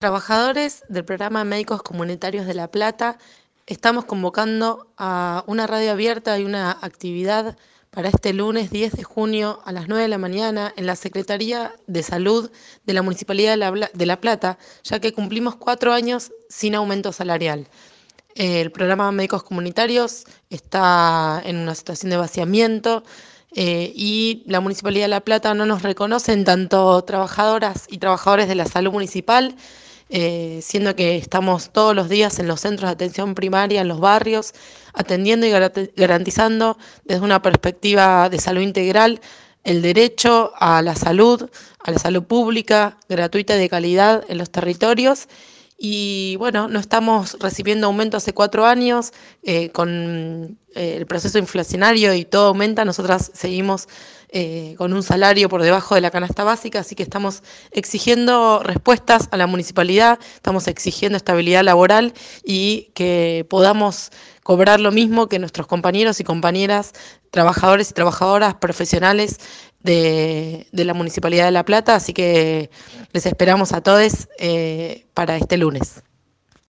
Trabajadores del programa Médicos Comunitarios de La Plata, estamos convocando a una radio abierta y una actividad para este lunes 10 de junio a las 9 de la mañana en la Secretaría de Salud de la Municipalidad de La Plata, ya que cumplimos 4 años sin aumento salarial. El programa Médicos Comunitarios está en una situación de vaciamiento y la Municipalidad de La Plata no nos reconocen tanto trabajadoras y trabajadores de la salud municipal, siendo que estamos todos los días en los centros de atención primaria, en los barrios, atendiendo y garantizando desde una perspectiva de salud integral el derecho a la salud pública, gratuita y de calidad en los territorios. Y bueno, no estamos recibiendo aumento hace 4 años, con el proceso inflacionario y todo aumenta, nosotras seguimos con un salario por debajo de la canasta básica, así que estamos exigiendo respuestas a la municipalidad, estamos exigiendo estabilidad laboral y que podamos cobrar lo mismo que nuestros compañeros y compañeras, trabajadores y trabajadoras profesionales de la Municipalidad de La Plata, así que les esperamos a todos para este lunes.